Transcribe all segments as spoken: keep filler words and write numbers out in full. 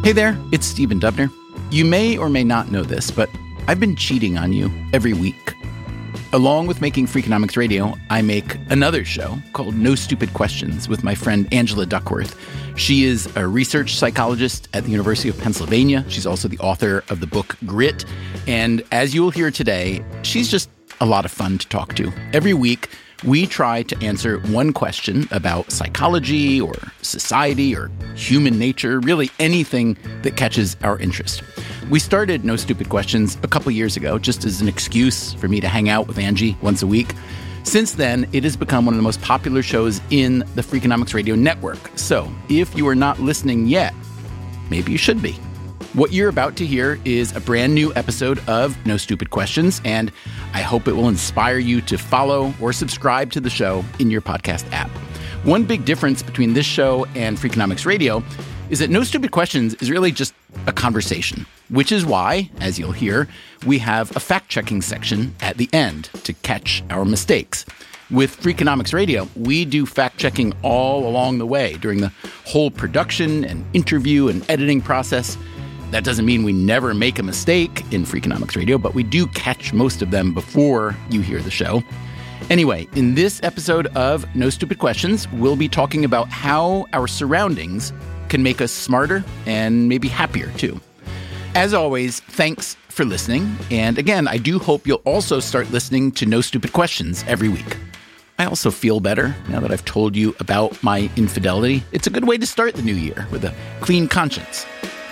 Hey there, it's Stephen Dubner. You may or may not know this, but I've been cheating on you every week. Along with making Freakonomics Radio, I make another show called No Stupid Questions with my friend Angela Duckworth. She is a research psychologist at the University of Pennsylvania. She's also the author of the book Grit. And as you will hear today, she's just a lot of fun to talk to. Every week, we try to answer one question about psychology or society or human nature, really anything that catches our interest. We started No Stupid Questions a couple years ago, just as an excuse for me to hang out with Angie once a week. Since then, it has become one of the most popular shows in the Freakonomics Radio network. So if you are not listening yet, maybe you should be. What you're about to hear is a brand new episode of No Stupid Questions, and I hope it will inspire you to follow or subscribe to the show in your podcast app. One big difference between this show and Freakonomics Radio is that No Stupid Questions is really just a conversation, which is why, as you'll hear, we have a fact-checking section at the end to catch our mistakes. With Freakonomics Radio, we do fact-checking all along the way during the whole production and interview and editing process. That doesn't mean we never make a mistake in Freakonomics Radio, but we do catch most of them before you hear the show. Anyway, in this episode of No Stupid Questions, we'll be talking about how our surroundings can make us smarter and maybe happier too. As always, thanks for listening. And again, I do hope you'll also start listening to No Stupid Questions every week. I also feel better now that I've told you about my infidelity. It's a good way to start the new year with a clean conscience.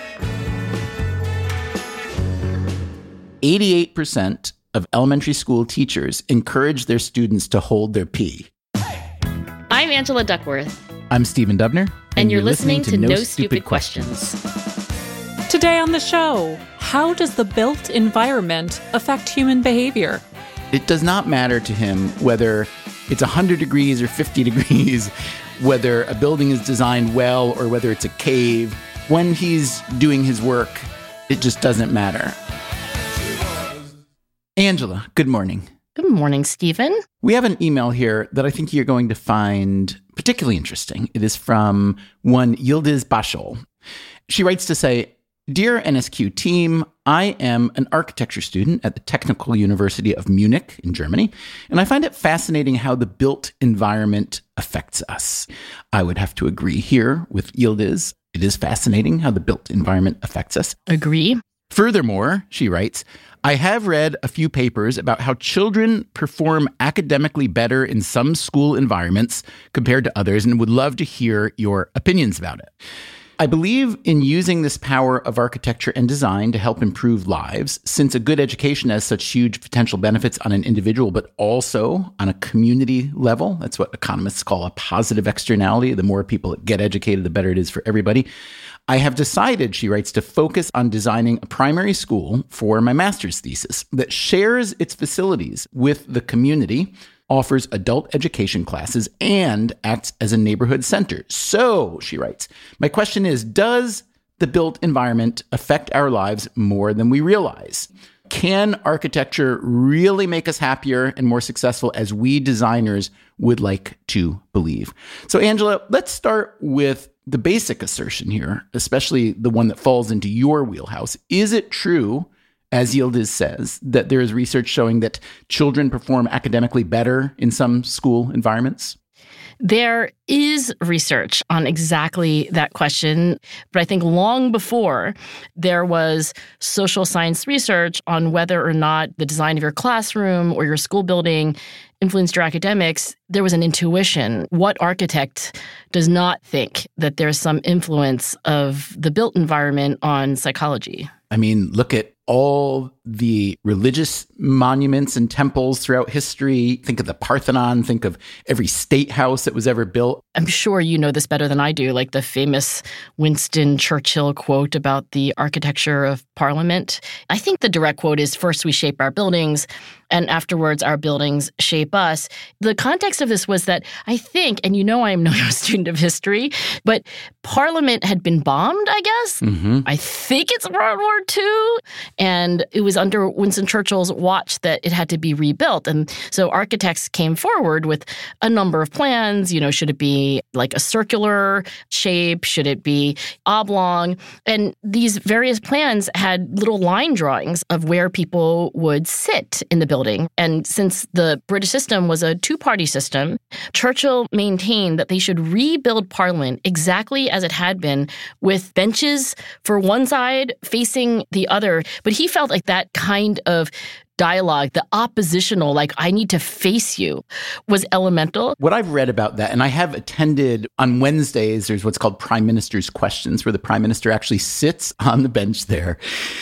eighty-eight percent of elementary school teachers encourage their students to hold their pee. I'm Angela Duckworth. I'm Stephen Dubner. And, and you're, you're listening, listening to, to No, no Stupid, Stupid Questions. Questions. Today on the show, how does the built environment affect human behavior? It does not matter to him whether it's one hundred degrees or fifty degrees, whether a building is designed well or whether it's a cave. When he's doing his work, it just doesn't matter. Angela, good morning. Good morning, Stephen. We have an email here that I think you're going to find particularly interesting. It is from one Yildiz Bashol. She writes to say, Dear N S Q team, I am an architecture student at the Technical University of Munich in Germany, and I find it fascinating how the built environment affects us. I would have to agree here with Yildiz. It is fascinating how the built environment affects us. Agree. Furthermore, she writes, I have read a few papers about how children perform academically better in some school environments compared to others and would love to hear your opinions about it. I believe in using this power of architecture and design to help improve lives, since a good education has such huge potential benefits on an individual, but also on a community level. That's what economists call a positive externality. The more people that get educated, the better it is for everybody. I have decided, she writes, to focus on designing a primary school for my master's thesis that shares its facilities with the community, offers adult education classes, and acts as a neighborhood center. So, she writes, my question is, does the built environment affect our lives more than we realize? Can architecture really make us happier and more successful as we designers would like to believe? So, Angela, let's start with the basic assertion here, especially the one that falls into your wheelhouse. Is it true, as Yildiz says, that there is research showing that children perform academically better in some school environments? There is research on exactly that question, but I think long before there was social science research on whether or not the design of your classroom or your school building influenced your academics, there was an intuition. What architect does not think that there's some influence of the built environment on psychology? I mean, look at all the religious monuments and temples throughout history. Think of the Parthenon. Think of every state house that was ever built. I'm sure you know this better than I do, like the famous Winston Churchill quote about the architecture of Parliament. I think the direct quote is, first we shape our buildings, and afterwards our buildings shape us. The context of this was that I think, and you know I'm no student of history, but Parliament had been bombed, I guess. Mm-hmm. I think it's World War Two. And it was under Winston Churchill's watch that it had to be rebuilt. And so architects came forward with a number of plans. You know, should it be like a circular shape? Should it be oblong? And these various plans had little line drawings of where people would sit in the building. And since the British system was a two-party system, Churchill maintained that they should rebuild Parliament exactly as it had been, with benches for one side facing the other. But he felt like that kind of dialogue, the oppositional, like, I need to face you, was elemental. What I've read about that, and I have attended on Wednesdays, there's what's called Prime Minister's Questions, where the Prime Minister actually sits on the bench there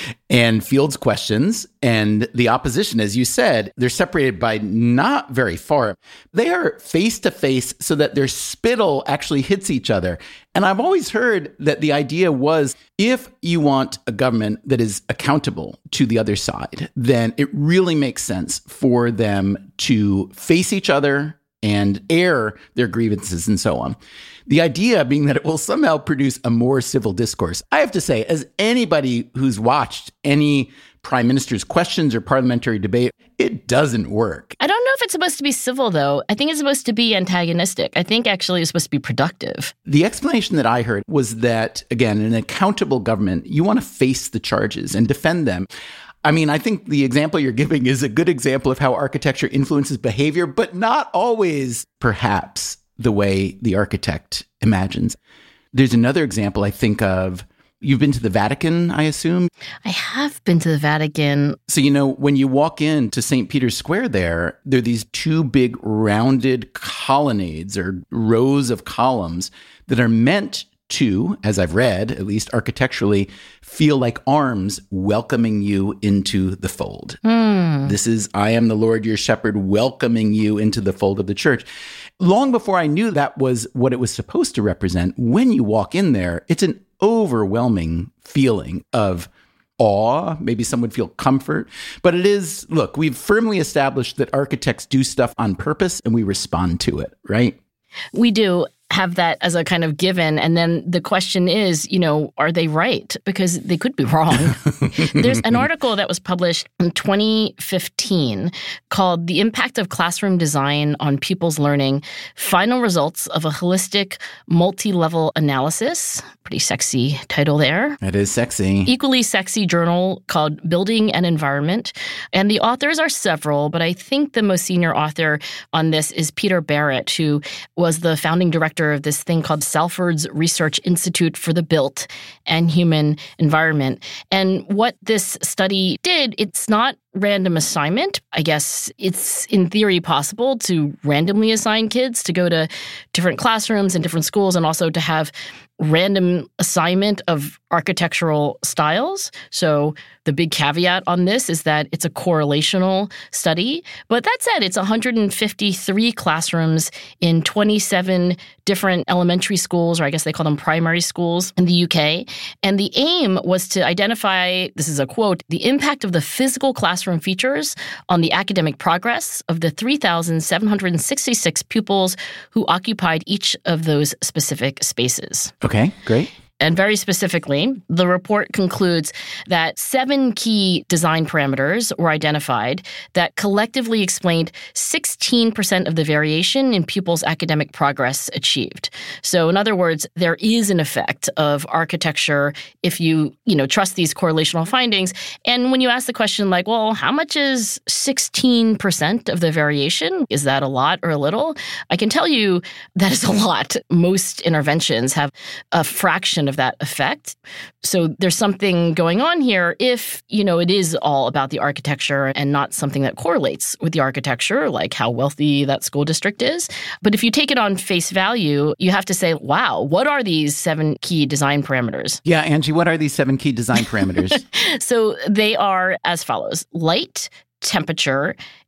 and fields questions. And the opposition, as you said, they're separated by not very far. They are face to face so that their spittle actually hits each other. And I've always heard that the idea was, if you want a government that is accountable to the other side, then it really makes sense for them to face each other and air their grievances and so on. The idea being that it will somehow produce a more civil discourse. I have to say, as anybody who's watched any prime minister's questions or parliamentary debate, it doesn't work. I don't know if it's supposed to be civil, though. I think it's supposed to be antagonistic. I think actually it's supposed to be productive. The explanation that I heard was that, again, in an accountable government, you want to face the charges and defend them. I mean, I think the example you're giving is a good example of how architecture influences behavior, but not always, perhaps, the way the architect imagines. There's another example I think of. You've been to the Vatican, I assume? I have been to the Vatican. So, you know, when you walk into Saint Peter's Square there, there are these two big rounded colonnades or rows of columns that are meant to, as I've read, at least architecturally, feel like arms welcoming you into the fold. Mm. This is, I am the Lord your shepherd, welcoming you into the fold of the church. Long before I knew that was what it was supposed to represent, when you walk in there, it's an overwhelming feeling of awe. Maybe some would feel comfort. But it is, look, we've firmly established that architects do stuff on purpose and we respond to it, right? We do have that as a kind of given. And then the question is, you know, are they right? Because they could be wrong. There's an article that was published in twenty fifteen called The Impact of Classroom Design on Pupils' Learning, Final Results of a Holistic Multi-Level Analysis. Pretty sexy title there. It is sexy. Equally sexy journal called Building and Environment. And the authors are several, but I think the most senior author on this is Peter Barrett, who was the founding director of this thing called Salford's Research Institute for the Built and Human Environment. And what this study did, it's not random assignment. I guess it's in theory possible to randomly assign kids to go to different classrooms and different schools, and also to have random assignment of architectural styles. So the big caveat on this is that it's a correlational study. But that said, it's one hundred fifty-three classrooms in twenty-seven different elementary schools, or I guess they call them primary schools in the U K. And the aim was to identify, this is a quote, the impact of the physical classroom features on the academic progress of the three thousand seven hundred sixty-six pupils who occupied each of those specific spaces. Okay, great. And very specifically, the report concludes that seven key design parameters were identified that collectively explained sixteen percent of the variation in pupils' academic progress achieved. So in other words, there is an effect of architecture if you, you know, trust these correlational findings. And when you ask the question like, well, how much is sixteen percent of the variation? Is that a lot or a little? I can tell you that is a lot. Most interventions have a fraction of that effect. So there's something going on here if, you know, it is all about the architecture and not something that correlates with the architecture, like how wealthy that school district is. But if you take it on face value, you have to say, wow, what are these seven key design parameters? Yeah, Angie, what are these seven key design parameters? So they are as follows: light, temperature,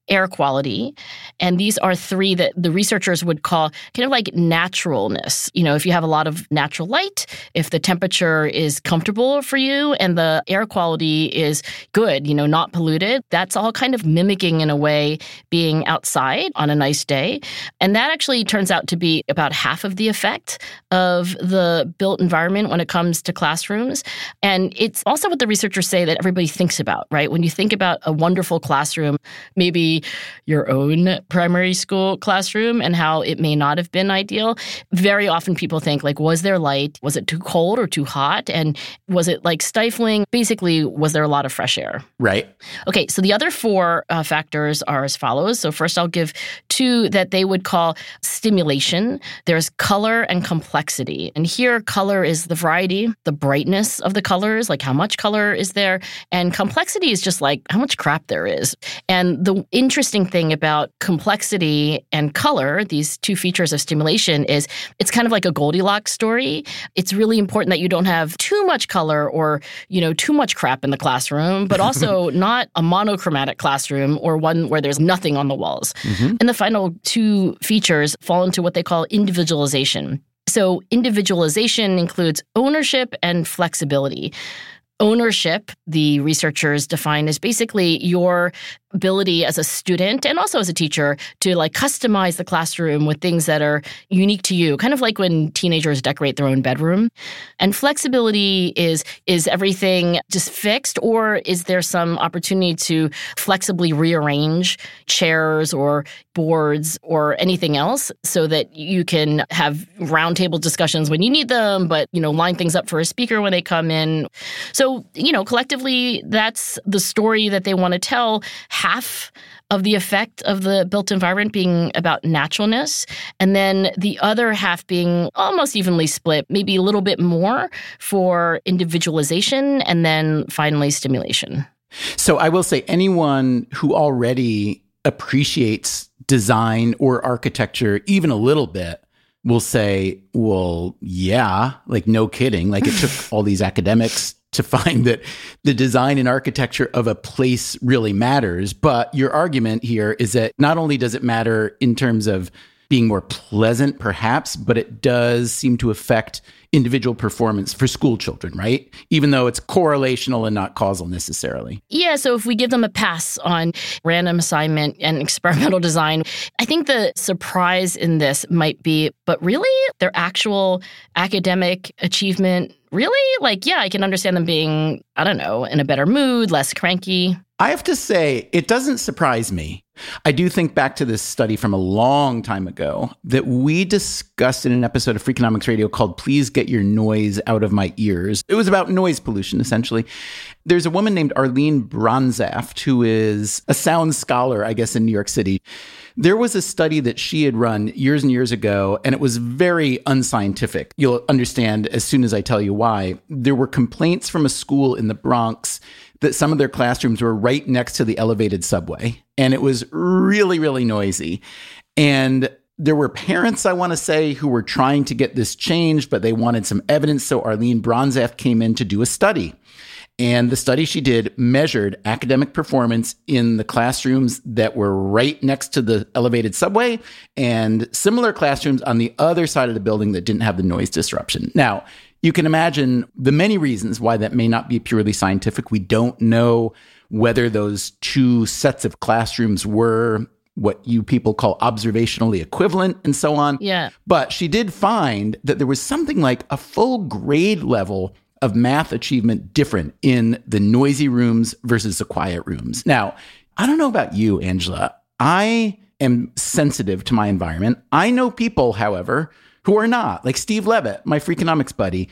air quality. And these are three that the researchers would call kind of like naturalness. You know, if you have a lot of natural light, if the temperature is comfortable for you and the air quality is good, you know, not polluted, that's all kind of mimicking in a way being outside on a nice day. And that actually turns out to be about half of the effect of the built environment when it comes to classrooms. And it's also what the researchers say that everybody thinks about, right? When you think about a wonderful classroom, maybe your own primary school classroom and how it may not have been ideal, very often people think like, was there light? Was it too cold or too hot? And was it like stifling? Basically, was there a lot of fresh air? Right. Okay, so the other four uh, factors are as follows. So first I'll give two that they would call stimulation. There's color and complexity. And here color is the variety, the brightness of the colors, like how much color is there. And complexity is just like how much crap there is. And the interesting thing about complexity and color, these two features of stimulation, is it's kind of like a Goldilocks story. It's really important that you don't have too much color or, you know, too much crap in the classroom, but also not a monochromatic classroom or one where there's nothing on the walls. Mm-hmm. And the final two features fall into what they call individualization. So individualization includes ownership and flexibility. Ownership, the researchers define as basically your ability as a student and also as a teacher to like customize the classroom with things that are unique to you, kind of like when teenagers decorate their own bedroom. And flexibility is, is everything just fixed, or is there some opportunity to flexibly rearrange chairs or boards or anything else so that you can have roundtable discussions when you need them, but, you know, line things up for a speaker when they come in. So, you know, collectively, that's the story that they want to tell. Half of the effect of the built environment being about naturalness, and then the other half being almost evenly split, maybe a little bit more for individualization, and then finally stimulation. So I will say anyone who already appreciates design or architecture even a little bit will say, well, yeah, like no kidding. Like it took all these academics to find that the design and architecture of a place really matters. But your argument here is that not only does it matter in terms of being more pleasant, perhaps, but it does seem to affect individual performance for school children, right? Even though it's correlational and not causal necessarily. Yeah, so if we give them a pass on random assignment and experimental design, I think the surprise in this might be, but really, their actual academic achievement, really? Like, yeah, I can understand them being, I don't know, in a better mood, less cranky. I have to say, it doesn't surprise me. I do think back to this study from a long time ago that we discussed in an episode of Freakonomics Radio called Please Get Your Noise Out of My Ears. It was about noise pollution, essentially. There's a woman named Arlene Bronzaft, who is a sound scholar, I guess, in New York City. There was a study that she had run years and years ago, and it was very unscientific. You'll understand as soon as I tell you why. There were complaints from a school in the Bronx that some of their classrooms were right next to the elevated subway. And it was really, really noisy. And there were parents, I want to say, who were trying to get this changed, but they wanted some evidence. So Arlene Bronzaft came in to do a study. And the study she did measured academic performance in the classrooms that were right next to the elevated subway and similar classrooms on the other side of the building that didn't have the noise disruption. Now, you can imagine the many reasons why that may not be purely scientific. We don't know whether those two sets of classrooms were what you people call observationally equivalent and so on. Yeah. But she did find that there was something like a full grade level of math achievement different in the noisy rooms versus the quiet rooms. Now, I don't know about you, Angela. I am sensitive to my environment. I know people, however, who are not, like Steve Levitt, my Freakonomics buddy.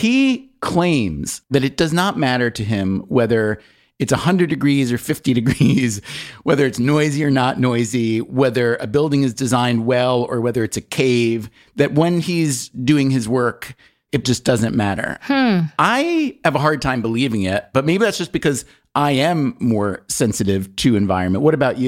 He claims that it does not matter to him whether it's one hundred degrees or fifty degrees, whether it's noisy or not noisy, whether a building is designed well or whether it's a cave, that when he's doing his work, it just doesn't matter. Hmm. I have a hard time believing it, but maybe that's just because I am more sensitive to environment. What about you?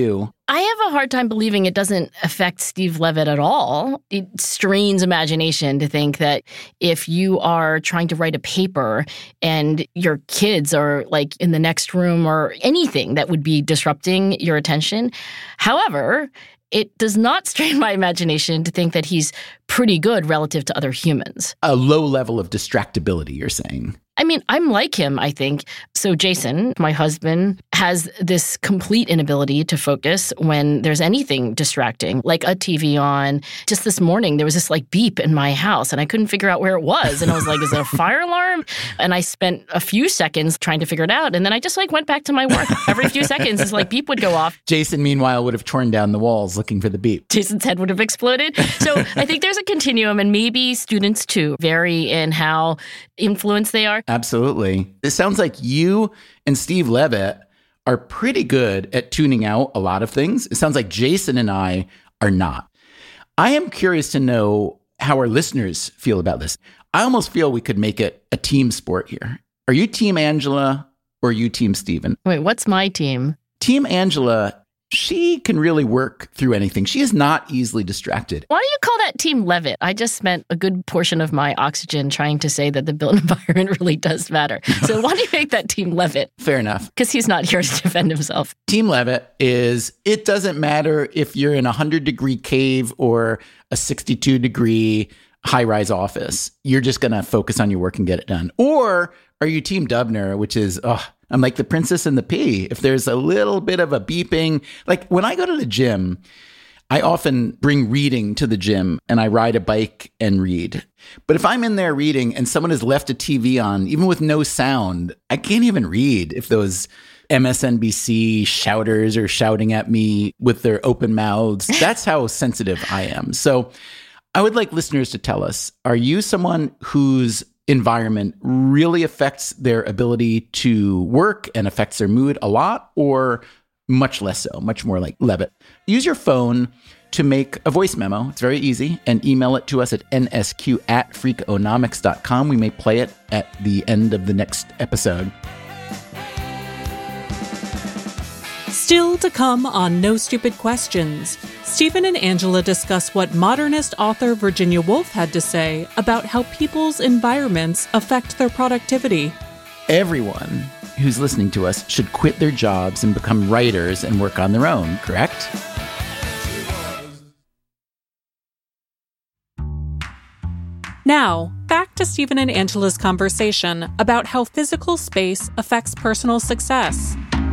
I have a hard time believing it doesn't affect Steve Levitt at all. It strains imagination to think that if you are trying to write a paper and your kids are like in the next room or anything that would be disrupting your attention. However, it does not strain my imagination to think that he's pretty good relative to other humans. A low level of distractibility, you're saying. I mean, I'm like him, I think. So Jason, my husband, has this complete inability to focus when there's anything distracting, like a T V on. Just this morning, there was this like beep in my house and I couldn't figure out where it was. And I was like, is it a fire alarm? And I spent a few seconds trying to figure it out. And then I just like went back to my work. Every few seconds, this like beep would go off. Jason, meanwhile, would have torn down the walls looking for the beep. Jason's head would have exploded. So I think there's a continuum, and maybe students too vary in how influenced they are. Absolutely. It sounds like you and Steve Levitt are pretty good at tuning out a lot of things. It sounds like Jason and I are not. I am curious to know how our listeners feel about this. I almost feel we could make it a team sport here. Are you Team Angela or are you Team Steven? Wait, what's my team? Team Angela, she can really work through anything. She is not easily distracted. Why do you call that Team Levitt? I just spent a good portion of my oxygen trying to say that the built environment really does matter. So why do you make that Team Levitt? Fair enough. Because he's not here to defend himself. Team Levitt is, it doesn't matter if you're in a one hundred degree cave or a sixty-two degree high-rise office. You're just going to focus on your work and get it done. Or are you Team Dubner, which is, oh, I'm like the Princess and the Pea. If there's a little bit of a beeping, like when I go to the gym, I often bring reading to the gym and I ride a bike and read. But if I'm in there reading and someone has left a T V on, even with no sound, I can't even read if those M S N B C shouters are shouting at me with their open mouths. That's how sensitive I am. So I would like listeners to tell us, are you someone whose environment really affects their ability to work and affects their mood a lot, or much less so, much more like Levitt? Use your phone to make a voice memo. It's very easy, and email it to us at N S Q at freakonomics dot com. We may play it at the end of the next episode. Still to come on No Stupid Questions, Stephen and Angela discuss what modernist author Virginia Woolf had to say about how people's environments affect their productivity. Everyone who's listening to us should quit their jobs and become writers and work on their own, correct? Now, back to Stephen and Angela's conversation about how physical space affects personal success.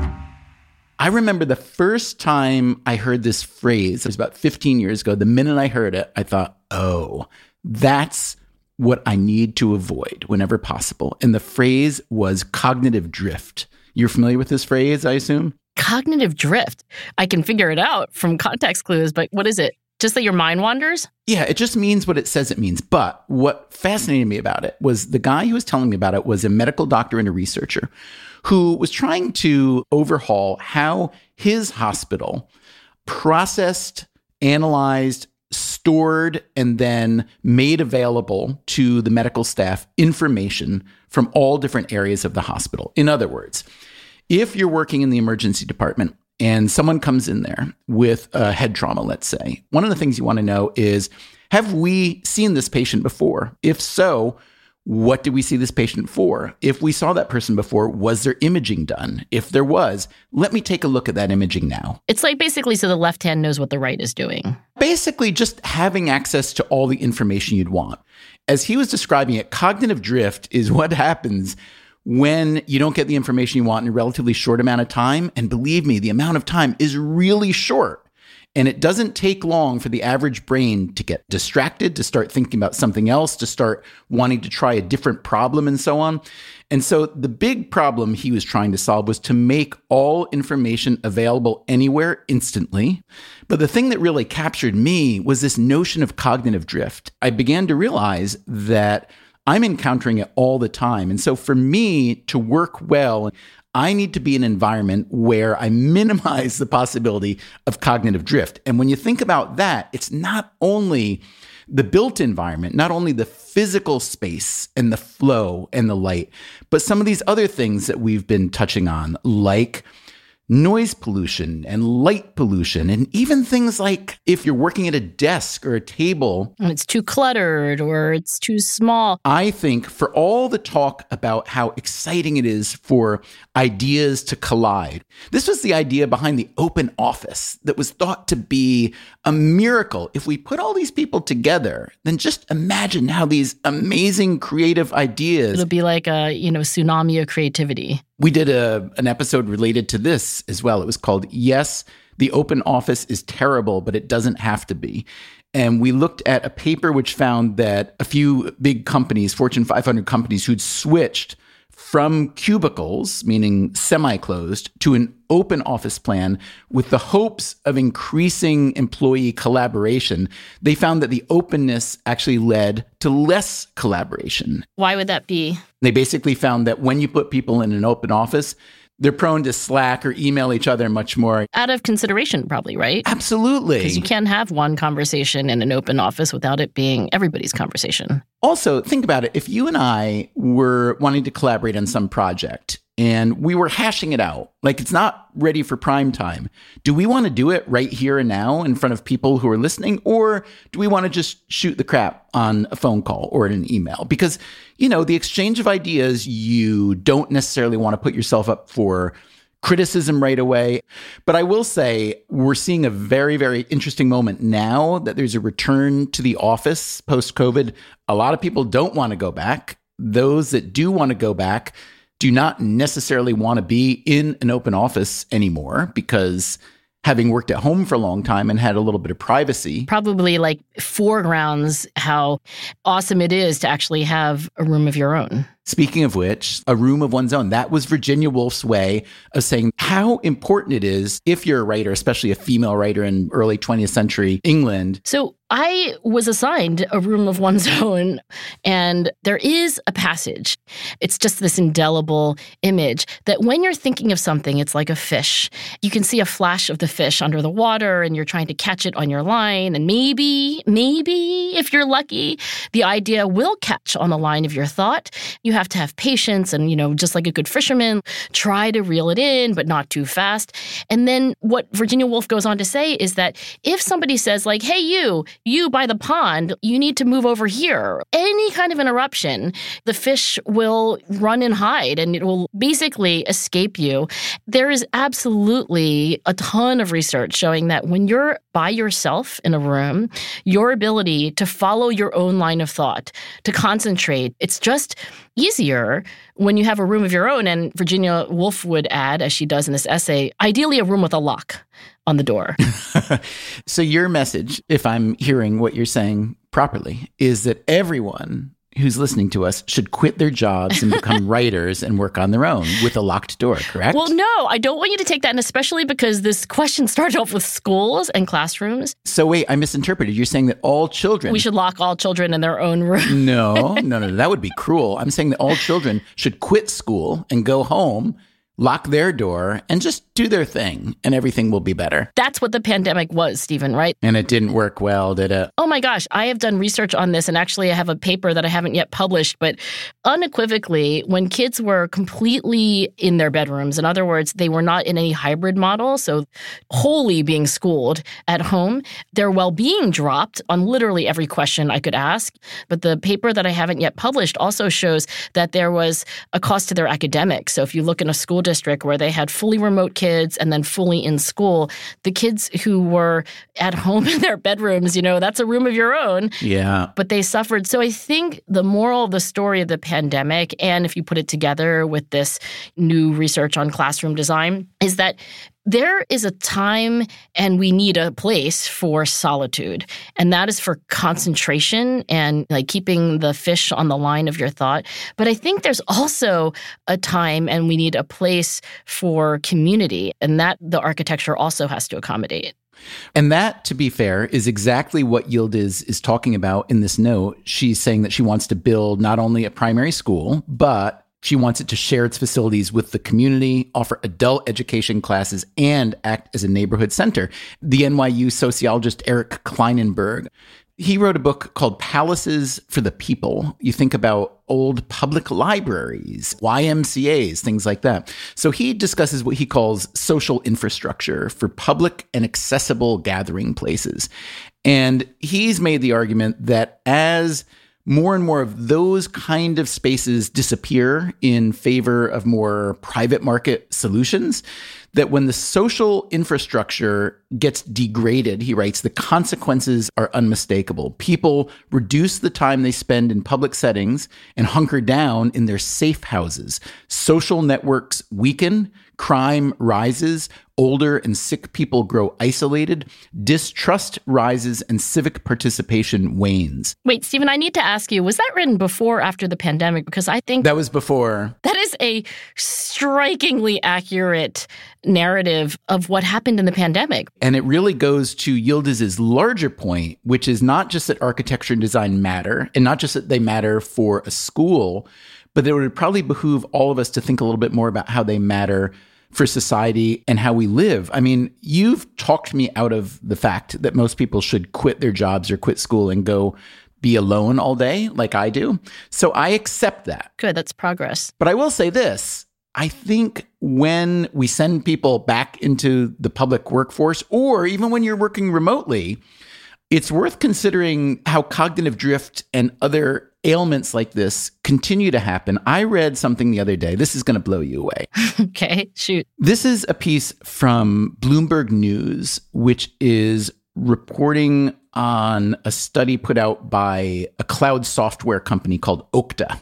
I remember the first time I heard this phrase, it was about fifteen years ago. The minute I heard it, I thought, oh, that's what I need to avoid whenever possible. And the phrase was cognitive drift. You're familiar with this phrase, I assume? Cognitive drift. I can figure it out from context clues, but what is it? Just that your mind wanders? Yeah, it just means what it says it means. But what fascinated me about it was the guy who was telling me about it was a medical doctor and a researcher who was trying to overhaul how his hospital processed, analyzed, stored, and then made available to the medical staff information from all different areas of the hospital. In other words, if you're working in the emergency department and someone comes in there with a head trauma, let's say, one of the things you want to know is, have we seen this patient before? If so, what did we see this patient for? If we saw that person before, was there imaging done? If there was, let me take a look at that imaging now. It's like basically so the left hand knows what the right is doing. Basically just having access to all the information you'd want. As he was describing it, cognitive drift is what happens when you don't get the information you want in a relatively short amount of time. And believe me, the amount of time is really short. And it doesn't take long for the average brain to get distracted, to start thinking about something else, to start wanting to try a different problem and so on. And so the big problem he was trying to solve was to make all information available anywhere instantly. But the thing that really captured me was this notion of cognitive drift. I began to realize that I'm encountering it all the time. And so for me to work well, I need to be in an environment where I minimize the possibility of cognitive drift. And when you think about that, it's not only the built environment, not only the physical space and the flow and the light, but some of these other things that we've been touching on, like noise pollution and light pollution, and even things like if you're working at a desk or a table. And it's too cluttered or it's too small. I think for all the talk about how exciting it is for ideas to collide, this was the idea behind the open office that was thought to be a miracle. If we put all these people together, then just imagine how these amazing creative ideas. It'll be like a, you know, tsunami of creativity. We did a an episode related to this as well. It was called Yes, the Open Office is Terrible, but It Doesn't Have to Be. And we looked at a paper which found that a few big companies, Fortune five hundred companies, who'd switched from cubicles, meaning semi-closed, to an open office plan with the hopes of increasing employee collaboration, they found that the openness actually led to less collaboration. Why would that be? They basically found that when you put people in an open office, they're prone to Slack or email each other much more. Out of consideration, probably, right? Absolutely. Because you can't have one conversation in an open office without it being everybody's conversation. Also, think about it. If you and I were wanting to collaborate on some project and we were hashing it out, like it's not ready for prime time, do we want to do it right here and now in front of people who are listening? Or do we want to just shoot the crap on a phone call or in an email? Because, you know, the exchange of ideas, you don't necessarily want to put yourself up for criticism right away. But I will say we're seeing a very, very interesting moment now that there's a return to the office post-COVID. A lot of people don't want to go back. Those that do want to go back do not necessarily want to be in an open office anymore because having worked at home for a long time and had a little bit of privacy. Probably like foregrounds how awesome it is to actually have a room of your own. Speaking of which, a room of one's own. That was Virginia Woolf's way of saying how important it is if you're a writer, especially a female writer in early twentieth century England. So I was assigned a room of one's own, and there is a passage. It's just this indelible image that when you're thinking of something, it's like a fish. You can see a flash of the fish under the water, and you're trying to catch it on your line. And maybe, maybe, if you're lucky, the idea will catch on the line of your thought. You have to have patience and, you know, just like a good fisherman, try to reel it in, but not too fast. And then what Virginia Woolf goes on to say is that if somebody says like, hey, you, you by the pond, you need to move over here, any kind of interruption, the fish will run and hide and it will basically escape you. There is absolutely a ton of research showing that when you're by yourself in a room, your ability to follow your own line of thought, to concentrate, it's just easier when you have a room of your own. And Virginia Woolf would add, as she does in this essay, ideally a room with a lock on the door. So your message, if I'm hearing what you're saying properly, is that everyone who's listening to us should quit their jobs and become writers and work on their own with a locked door, correct? Well, no, I don't want you to take that, and especially because this question started off with schools and classrooms. So wait, I misinterpreted. You're saying that all children... We should lock all children in their own room. No, no, no, that would be cruel. I'm saying that all children should quit school and go home, lock their door, and just do their thing, and everything will be better. That's what the pandemic was, Stephen, right? And it didn't work well, did it? Oh my gosh, I have done research on this, and actually I have a paper that I haven't yet published, but unequivocally, when kids were completely in their bedrooms, in other words, they were not in any hybrid model, so wholly being schooled at home, their well-being dropped on literally every question I could ask. But the paper that I haven't yet published also shows that there was a cost to their academics. So if you look in a school district where they had fully remote kids and then fully in school, the kids who were at home in their bedrooms, you know, that's a room of your own. Yeah. But they suffered. So I think the moral of the story of the pandemic, and if you put it together with this new research on classroom design, is that there is a time and we need a place for solitude, and that is for concentration and like keeping the fish on the line of your thought. But I think there's also a time and we need a place for community, and that the architecture also has to accommodate. And that, to be fair, is exactly what Yildiz is talking about in this note. She's saying that she wants to build not only a primary school, but she wants it to share its facilities with the community, offer adult education classes, and act as a neighborhood center. The N Y U sociologist Eric Kleinenberg He wrote a book called Palaces for the People. You think about old public libraries, Y M C As, things like that. So he discusses what he calls social infrastructure for public and accessible gathering places. And he's made the argument that as more and more of those kind of spaces disappear in favor of more private market solutions, that when the social infrastructure gets degraded, he writes, the consequences are unmistakable. People reduce the time they spend in public settings and hunker down in their safe houses. Social networks weaken, crime rises, older and sick people grow isolated, distrust rises, and civic participation wanes. Wait, Stephen, I need to ask you, was that written before or after the pandemic? Because I think that was before. That is a strikingly accurate narrative of what happened in the pandemic. And it really goes to Yildiz's larger point, which is not just that architecture and design matter, and not just that they matter for a school, but that it would probably behoove all of us to think a little bit more about how they matter for society and how we live. I mean, you've talked me out of the fact that most people should quit their jobs or quit school and go be alone all day like I do. So I accept that. Good, that's progress. But I will say this. I think when we send people back into the public workforce, or even when you're working remotely, it's worth considering how cognitive drift and other ailments like this continue to happen. I read something the other day. This is going to blow you away. Okay, shoot. This is a piece from Bloomberg News, which is reporting on a study put out by a cloud software company called Okta.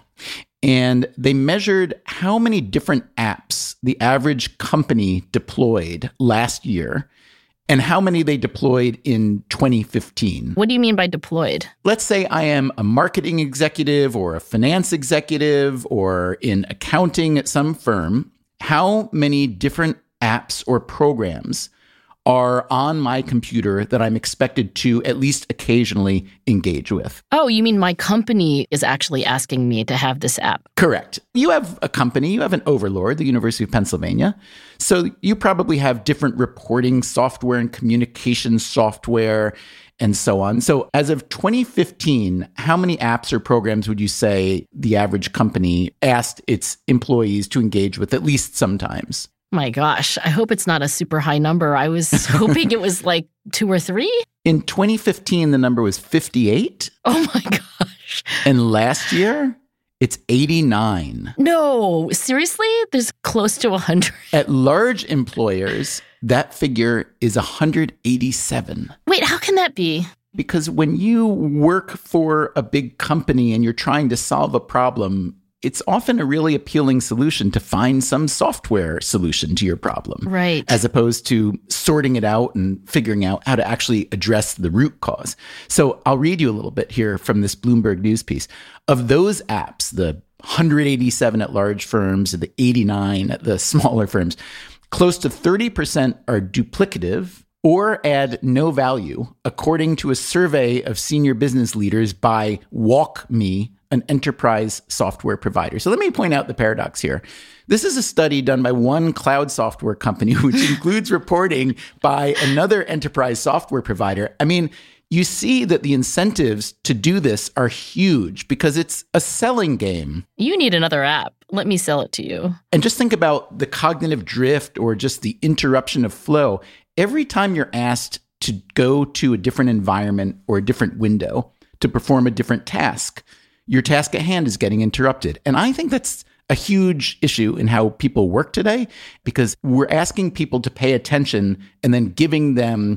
And they measured how many different apps the average company deployed last year and how many they deployed in twenty fifteen. What do you mean by deployed? Let's say I am a marketing executive or a finance executive or in accounting at some firm. How many different apps or programs are on my computer that I'm expected to at least occasionally engage with? Oh, you mean my company is actually asking me to have this app? Correct. You have a company, you have an overlord, the University of Pennsylvania. So you probably have different reporting software and communication software and so on. So as of twenty fifteen, how many apps or programs would you say the average company asked its employees to engage with at least sometimes? My gosh, I hope it's not a super high number. I was hoping it was like two or three. In twenty fifteen, the number was fifty-eight. Oh my gosh. And last year, it's eighty-nine. No, seriously? There's close to one hundred. At large employers, that figure is one hundred eighty-seven. Wait, how can that be? Because when you work for a big company and you're trying to solve a problem, it's often a really appealing solution to find some software solution to your problem. Right. As opposed to sorting it out and figuring out how to actually address the root cause. So I'll read you a little bit here from this Bloomberg News piece. Of those apps, the one hundred eighty-seven at large firms and the eighty-nine at the smaller firms, close to thirty percent are duplicative or add no value, according to a survey of senior business leaders by WalkMe, an enterprise software provider. So let me point out the paradox here. This is a study done by one cloud software company, which includes reporting by another enterprise software provider. I mean, you see that the incentives to do this are huge because it's a selling game. You need another app. Let me sell it to you. And just think about the cognitive drift or just the interruption of flow. Every time you're asked to go to a different environment or a different window to perform a different task, your task at hand is getting interrupted. And I think that's a huge issue in how people work today because we're asking people to pay attention and then giving them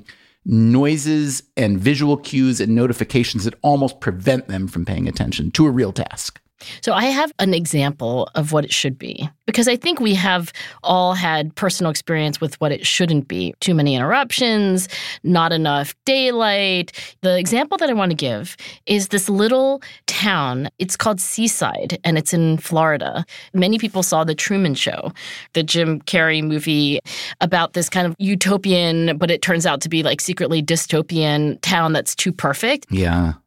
noises and visual cues and notifications that almost prevent them from paying attention to a real task. So I have an example of what it should be, because I think we have all had personal experience with what it shouldn't be. Too many interruptions, not enough daylight. The example that I want to give is this little town. It's called Seaside, and it's in Florida. Many people saw The Truman Show, the Jim Carrey movie about this kind of utopian, but it turns out to be like secretly dystopian town that's too perfect. Yeah. It's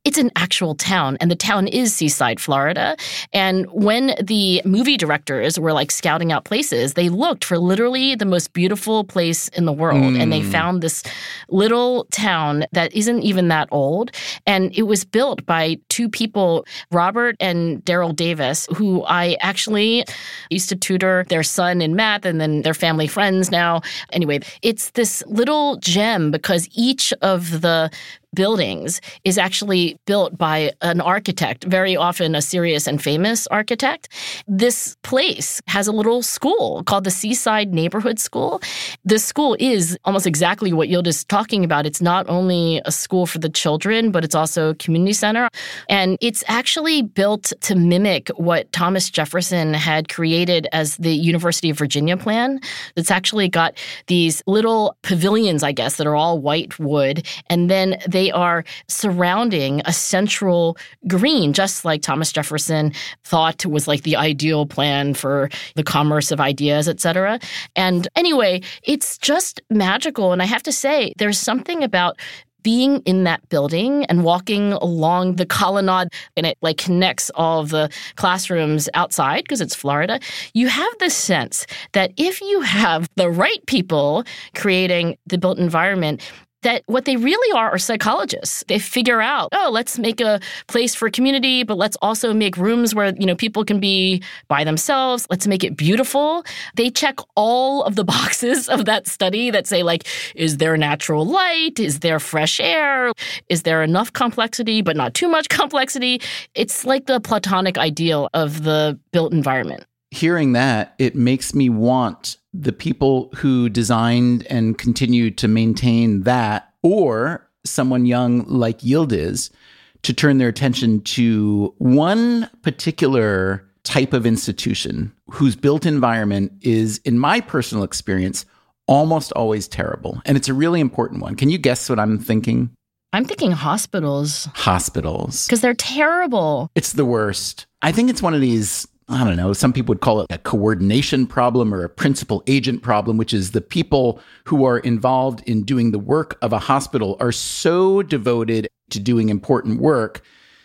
it's an actual town, and the town is Seaside, Florida. And when the movie directors were like scouting out places, they looked for literally the most beautiful place in the world. Mm. And they found this little town that isn't even that old. And it was built by two people, Robert and Daryl Davis, who I actually used to tutor their son in math, and then they're family friends now. Anyway, it's this little gem because each of the buildings is actually built by an architect, very often a serious and famous architect. This place has a little school called the Seaside Neighborhood School. This school is almost exactly what Yildiz talking about. It's not only a school for the children, but it's also a community center. And it's actually built to mimic what Thomas Jefferson had created as the University of Virginia plan. It's actually got these little pavilions, I guess, that are all white wood. And then they They are surrounding a central green, just like Thomas Jefferson thought was like the ideal plan for the commerce of ideas, et cetera. And anyway, it's just magical. And I have to say, there's something about being in that building and walking along the colonnade, and it like connects all of the classrooms outside because it's Florida. You have this sense that if you have the right people creating the built environment, that what they really are are psychologists. They figure out, oh, let's make a place for community, but let's also make rooms where, you know, people can be by themselves. Let's make it beautiful. They check all of the boxes of that study that say, like, is there natural light? Is there fresh air? Is there enough complexity, but not too much complexity? It's like the Platonic ideal of the built environment. Hearing that, it makes me want the people who designed and continue to maintain that, or someone young like Yildiz, to turn their attention to one particular type of institution whose built environment is, in my personal experience, almost always terrible. And it's a really important one. Can you guess what I'm thinking? I'm thinking hospitals. Hospitals. Because they're terrible. It's the worst. I think it's one of these, I don't know, some people would call it a coordination problem or a principal agent problem, which is the people who are involved in doing the work of a hospital are so devoted to doing important work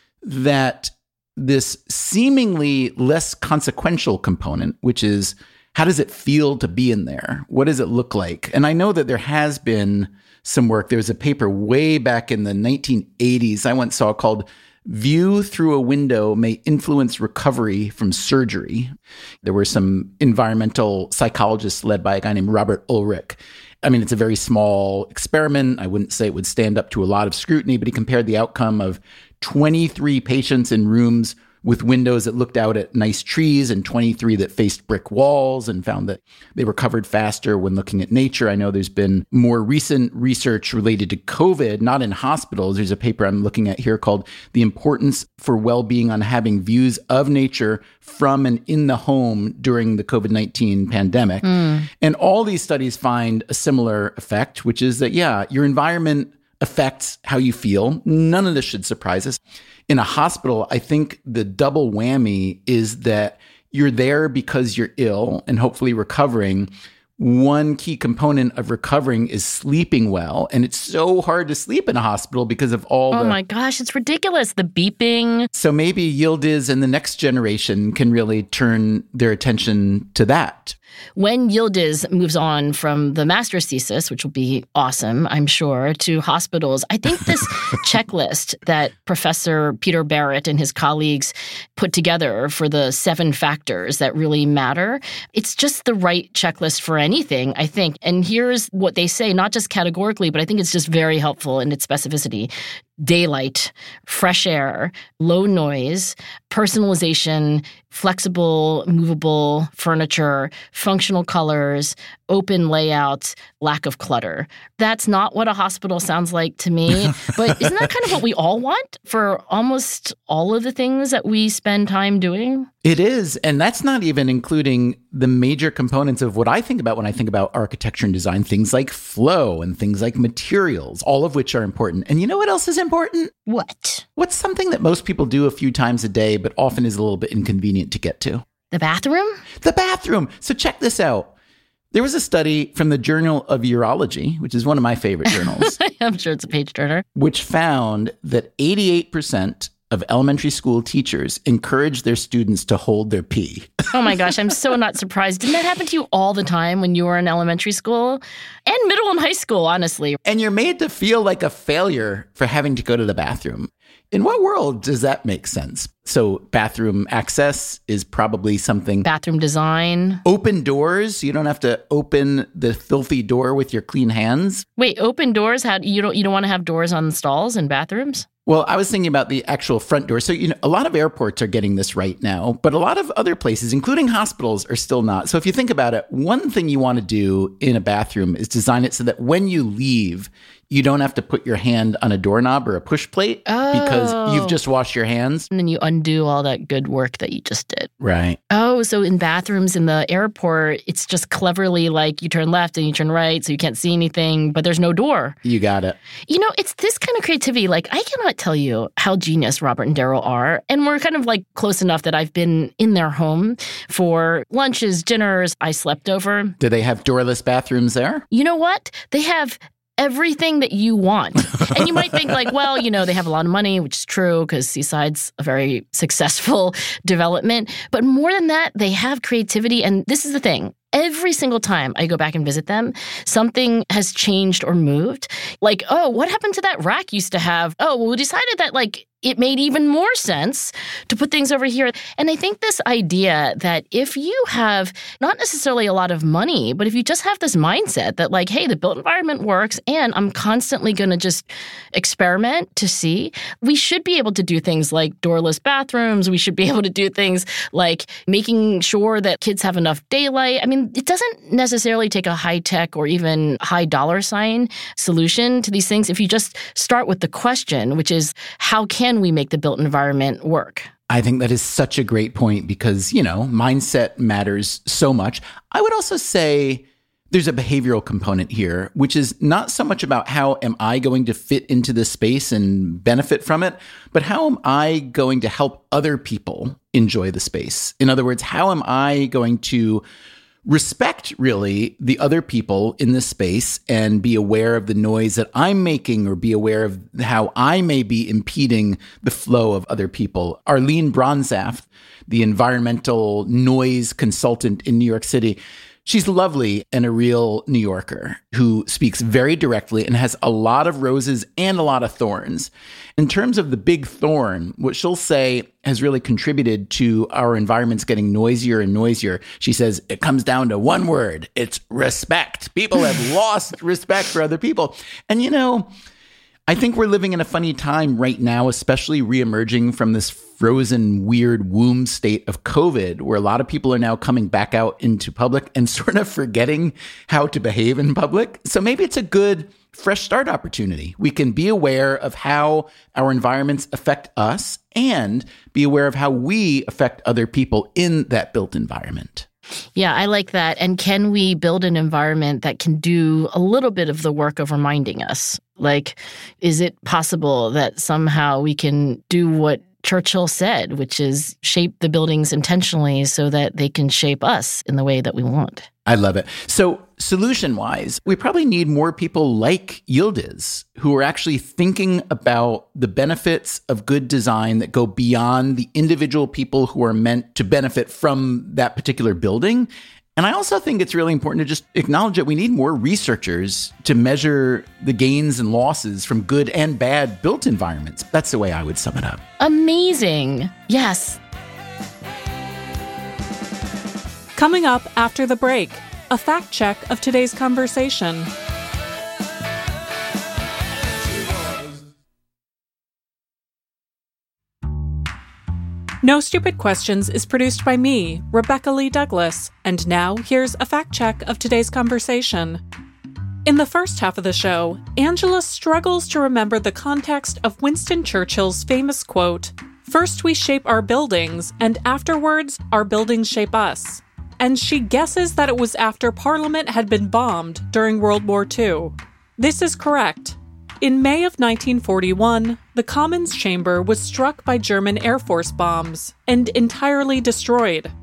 that this seemingly less consequential component, which is how does it feel to be in there? What does it look like? And I know that there has been some work. There was a paper way back in the nineteen eighties I once saw called View Through a Window May Influence Recovery from Surgery. There were some environmental psychologists led by a guy named Robert Ulrich. I mean, it's a very small experiment. I wouldn't say it would stand up to a lot of scrutiny, but he compared the outcome of twenty-three patients in rooms with windows that looked out at nice trees and twenty-three that faced brick walls, and found that they recovered faster when looking at nature. I know there's been more recent research related to COVID, not in hospitals. There's a paper I'm looking at here called The Importance for Well-Being on Having Views of Nature from and in the Home During the COVID nineteen Pandemic. Mm. And all these studies find a similar effect, which is that, yeah, your environment affects how you feel. None of this should surprise us. In a hospital, I think the double whammy is that you're there because you're ill and hopefully recovering. One key component of recovering is sleeping well. And it's so hard to sleep in a hospital because of all oh the... Oh my gosh, it's ridiculous. The beeping. So maybe Yildiz and the next generation can really turn their attention to that. When Yildiz moves on from the master's thesis, which will be awesome, I'm sure, to hospitals, I think this checklist that Professor Peter Barrett and his colleagues put together for the seven factors that really matter, it's just the right checklist for anything, I think. And here's what they say, not just categorically, but I think it's just very helpful in its specificity. Daylight, fresh air, low noise, personalization, flexible, movable furniture, functional colors, open layouts, lack of clutter. That's not what a hospital sounds like to me, but isn't that kind of what we all want for almost all of the things that we spend time doing? It is, and that's not even including the major components of what I think about when I think about architecture and design, things like flow and things like materials, all of which are important. And you know what else is important? What? What's something that most people do a few times a day, but often is a little bit inconvenient to get to? The bathroom? The bathroom. So check this out. There was a study from the Journal of Urology, which is one of my favorite journals. I'm sure it's a page turner. Which found that eighty-eight percent of elementary school teachers encourage their students to hold their pee. Oh my gosh, I'm so not surprised. Didn't that happen to you all the time when you were in elementary school? And middle and high school, honestly. And you're made to feel like a failure for having to go to the bathroom. In what world does that make sense? So bathroom access is probably something... Bathroom design. Open doors. You don't have to open the filthy door with your clean hands. Wait, open doors? How you don't you don't want to have doors on stalls in bathrooms? Well, I was thinking about the actual front door. So, you know, a lot of airports are getting this right now, but a lot of other places, including hospitals, are still not. So if you think about it, one thing you want to do in a bathroom is design it so that when you leave, you don't have to put your hand on a doorknob or a push plate oh. because you've just washed your hands. And then you undo all that good work that you just did. Right. Oh, so in bathrooms in the airport, it's just cleverly like you turn left and you turn right so you can't see anything, but there's no door. You got it. You know, it's this kind of creativity. Like, I cannot tell you how genius Robert and Daryl are. And we're kind of like close enough that I've been in their home for lunches, dinners. I slept over. Do they have doorless bathrooms there? You know what? They have everything that you want. And you might think like, well, you know, they have a lot of money, which is true because Seaside's a very successful development. But more than that, they have creativity. And this is the thing. Every single time I go back and visit them, something has changed or moved. Like, oh, what happened to that rack used to have? Oh, well, we decided that like it made even more sense to put things over here. And I think this idea that if you have not necessarily a lot of money, but if you just have this mindset that like, hey, the built environment works and I'm constantly going to just experiment to see, we should be able to do things like doorless bathrooms. We should be able to do things like making sure that kids have enough daylight. I mean, it doesn't necessarily take a high-tech or even high dollar sign solution to these things if you just start with the question, which is, how can we make the built environment work? I think that is such a great point because, you know, mindset matters so much. I would also say there's a behavioral component here, which is not so much about how am I going to fit into this space and benefit from it, but how am I going to help other people enjoy the space? In other words, how am I going to respect, really, the other people in this space and be aware of the noise that I'm making or be aware of how I may be impeding the flow of other people. Arlene Bronsaft, the environmental noise consultant in New York City, she's lovely and a real New Yorker who speaks very directly and has a lot of roses and a lot of thorns. In terms of the big thorn, what she'll say has really contributed to our environments getting noisier and noisier. She says it comes down to one word. It's respect. People have lost respect for other people. And, you know, I think we're living in a funny time right now, especially reemerging from this frozen, weird womb state of COVID, where a lot of people are now coming back out into public and sort of forgetting how to behave in public. So maybe it's a good fresh start opportunity. We can be aware of how our environments affect us and be aware of how we affect other people in that built environment. Yeah, I like that. And can we build an environment that can do a little bit of the work of reminding us? Like, is it possible that somehow we can do what Churchill said, which is shape the buildings intentionally so that they can shape us in the way that we want? I love it. So solution-wise, we probably need more people like Yildiz who are actually thinking about the benefits of good design that go beyond the individual people who are meant to benefit from that particular building. And I also think it's really important to just acknowledge that we need more researchers to measure the gains and losses from good and bad built environments. That's the way I would sum it up. Amazing. Yes. Coming up after the break, a fact check of today's conversation. No Stupid Questions is produced by me, Rebecca Lee Douglas, and now here's a fact check of today's conversation. In the first half of the show, Angela struggles to remember the context of Winston Churchill's famous quote, "First we shape our buildings, and afterwards our buildings shape us." And she guesses that it was after Parliament had been bombed during World War Two. This is correct. In May of nineteen forty-one, the Commons Chamber was struck by German Air Force bombs and entirely destroyed.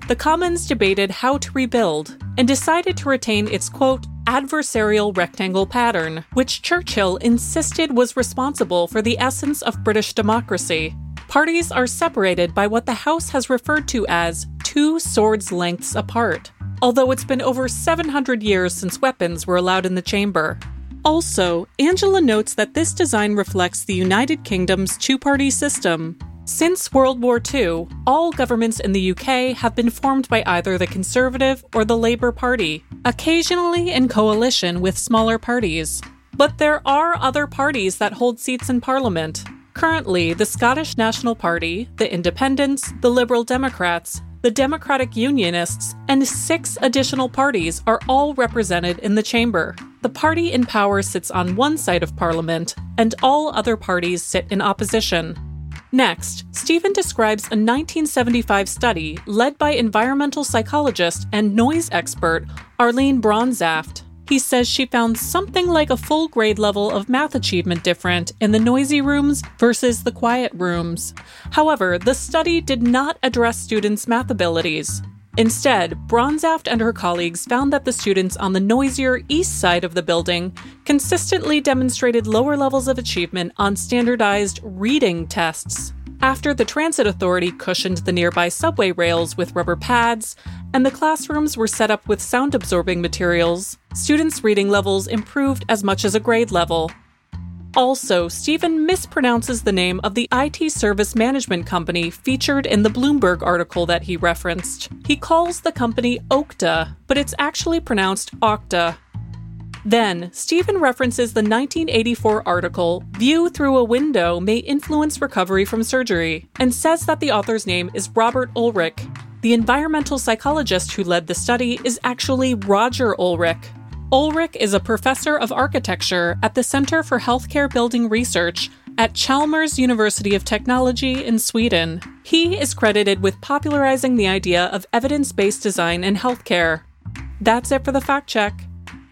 the Commons debated how to rebuild and decided to retain its, quote, adversarial rectangle pattern, which Churchill insisted was responsible for the essence of British democracy. Parties are separated by what the House has referred to as two swords' lengths apart, although it's been over seven hundred years since weapons were allowed in the chamber. Also, Angela notes that this design reflects the United Kingdom's two-party system. Since World War Two, all governments in the U K have been formed by either the Conservative or the Labour Party, occasionally in coalition with smaller parties. But there are other parties that hold seats in Parliament. Currently, the Scottish National Party, the Independents, the Liberal Democrats, the Democratic Unionists, and six additional parties are all represented in the chamber. The party in power sits on one side of Parliament, and all other parties sit in opposition. Next, Stephen describes a nineteen seventy-five study led by environmental psychologist and noise expert Arlene Bronzaft. He says she found something like a full grade level of math achievement different in the noisy rooms versus the quiet rooms. However, the study did not address students' math abilities. Instead, Bronzaft and her colleagues found that the students on the noisier east side of the building consistently demonstrated lower levels of achievement on standardized reading tests. After the Transit Authority cushioned the nearby subway rails with rubber pads, and the classrooms were set up with sound-absorbing materials, students' reading levels improved as much as a grade level. Also, Stephen mispronounces the name of the I T service management company featured in the Bloomberg article that he referenced. He calls the company Okta, but it's actually pronounced Okta. Then, Stephen references the nineteen eighty-four article, View Through a Window May Influence Recovery from Surgery, and says that the author's name is Robert Ulrich. The environmental psychologist who led the study is actually Roger Ulrich. Ulrich is a professor of architecture at the Center for Healthcare Building Research at Chalmers University of Technology in Sweden. He is credited with popularizing the idea of evidence-based design in healthcare. That's it for the fact check.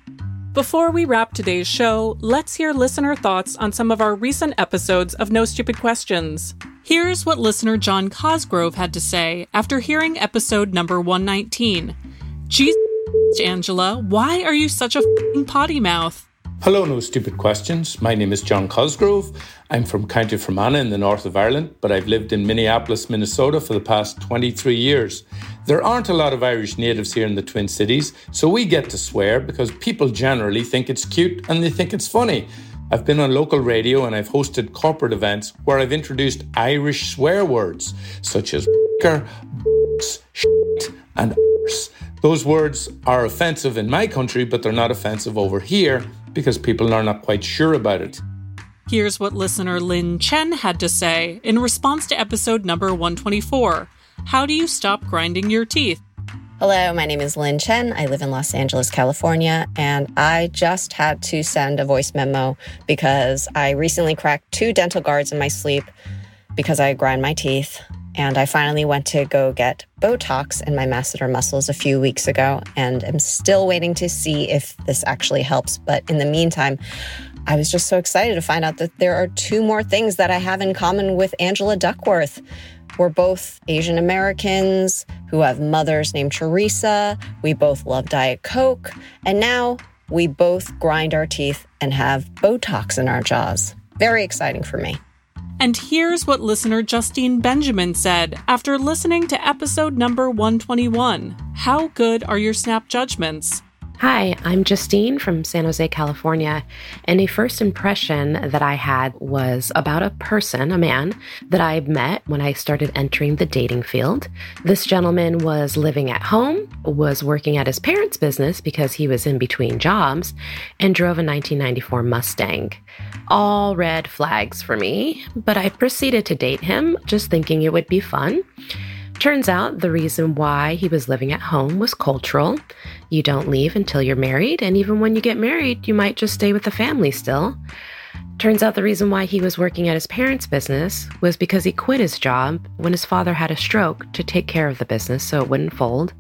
Before we wrap today's show, let's hear listener thoughts on some of our recent episodes of No Stupid Questions. Here's what listener John Cosgrove had to say after hearing episode number one nineteen. Jesus, Angela, why are you such a f***ing potty mouth? Hello, No Stupid Questions. My name is John Cosgrove. I'm from County Fermanagh in the north of Ireland, but I've lived in Minneapolis, Minnesota for the past twenty-three years. There aren't a lot of Irish natives here in the Twin Cities, so we get to swear because people generally think it's cute and they think it's funny. I've been on local radio and I've hosted corporate events where I've introduced Irish swear words, such as b***er, b***s, shit, and arse. Those words are offensive in my country, but they're not offensive over here because people are not quite sure about it. Here's what listener Lynn Chen had to say in response to episode number one twenty-four. How do you stop grinding your teeth? Hello, my name is Lynn Chen. I live in Los Angeles, California, and I just had to send a voice memo because I recently cracked two dental guards in my sleep because I grind my teeth. And I finally went to go get Botox in my masseter muscles a few weeks ago, and I'm still waiting to see if this actually helps. But in the meantime, I was just so excited to find out that there are two more things that I have in common with Angela Duckworth. We're both Asian Americans who have mothers named Teresa. We both love Diet Coke. And now we both grind our teeth and have Botox in our jaws. Very exciting for me. And here's what listener Justine Benjamin said after listening to episode number one twenty-one. How good are your snap judgments? Hi, I'm Justine from San Jose, California, and a first impression that I had was about a person, a man, that I met when I started entering the dating field. This gentleman was living at home, was working at his parents' business because he was in between jobs, and drove a nineteen ninety-four Mustang. All red flags for me, but I proceeded to date him, just thinking it would be fun. Turns out the reason why he was living at home was cultural. You don't leave until you're married, and even when you get married, you might just stay with the family still. Turns out the reason why he was working at his parents' business was because he quit his job when his father had a stroke to take care of the business so it wouldn't fold.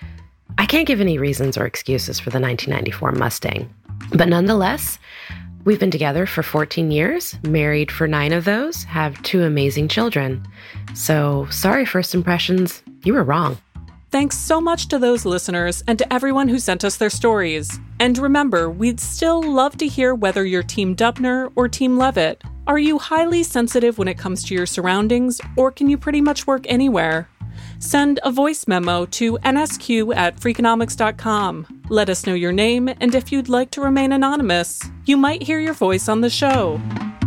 I can't give any reasons or excuses for the nineteen ninety-four Mustang, but nonetheless, we've been together for fourteen years, married for nine of those, have two amazing children. So, sorry, first impressions, you were wrong. Thanks so much to those listeners and to everyone who sent us their stories. And remember, we'd still love to hear whether you're Team Dubner or Team Levitt. Are you highly sensitive when it comes to your surroundings, or can you pretty much work anywhere? Send a voice memo to N S Q at Freakonomics dot com. Let us know your name, and if you'd like to remain anonymous, you might hear your voice on the show.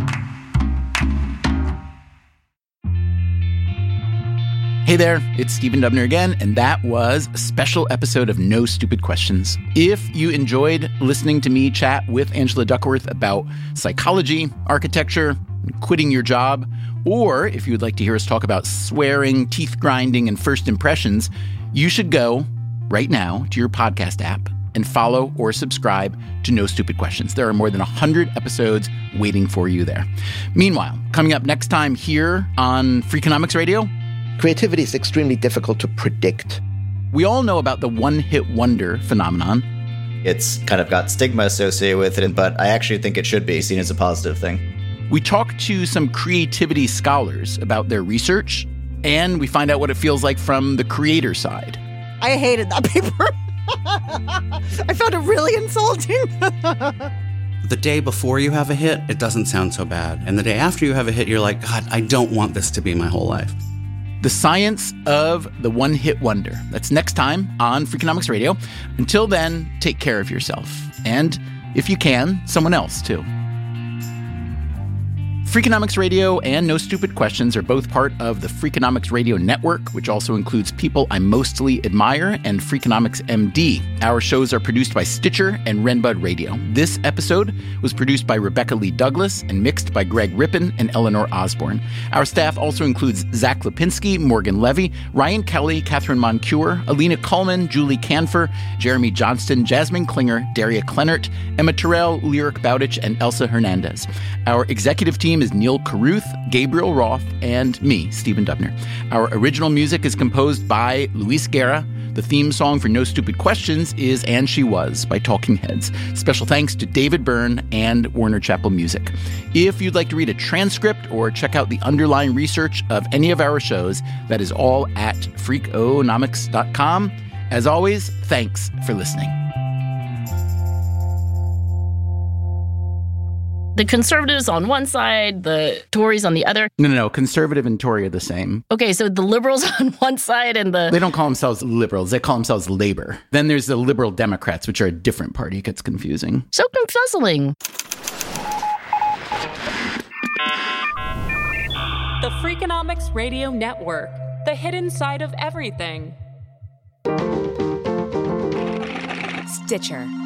Hey there, it's Stephen Dubner again, and that was a special episode of No Stupid Questions. If you enjoyed listening to me chat with Angela Duckworth about psychology, architecture, quitting your job, or if you would like to hear us talk about swearing, teeth grinding, and first impressions, you should go right now to your podcast app and follow or subscribe to No Stupid Questions. There are more than one hundred episodes waiting for you there. Meanwhile, coming up next time here on Freakonomics Radio, creativity is extremely difficult to predict. We all know about the one-hit wonder phenomenon. It's kind of got stigma associated with it, but I actually think it should be seen as a positive thing. We talk to some creativity scholars about their research, and we find out what it feels like from the creator side. I hated that paper. I found it really insulting. The day before you have a hit, it doesn't sound so bad. And the day after you have a hit, you're like, God, I don't want this to be my whole life. The science of the one-hit wonder. That's next time on Freakonomics Radio. Until then, take care of yourself. And, if you can, someone else, too. Freakonomics Radio and No Stupid Questions are both part of the Freakonomics Radio Network, which also includes People I Mostly Admire and Freakonomics M D. Our shows are produced by Stitcher and Renbud Radio. This episode was produced by Rebecca Lee Douglas and mixed by Greg Rippin and Eleanor Osborne. Our staff also includes Zach Lipinski, Morgan Levy, Ryan Kelly, Catherine Moncure, Alina Kuhlman, Julie Canfer, Jeremy Johnston, Jasmine Klinger, Daria Kleinert, Emma Terrell, Lyric Bowditch, and Elsa Hernandez. Our executive team is Neil Carruth, Gabriel Roth, and me, Stephen Dubner. Our original music is composed by Luis Guerra. The theme song for No Stupid Questions is And She Was by Talking Heads. Special thanks to David Byrne and Warner Chappell Music. If you'd like to read a transcript or check out the underlying research of any of our shows, that is all at freakonomics dot com. As always, thanks for listening. The conservatives on one side, the Tories on the other. No, no, no. Conservative and Tory are the same. Okay, so the liberals on one side and the... They don't call themselves liberals. They call themselves Labor. Then there's the Liberal Democrats, which are a different party. It gets confusing. So confuzzling. The Freakonomics Radio Network, the hidden side of everything. Stitcher.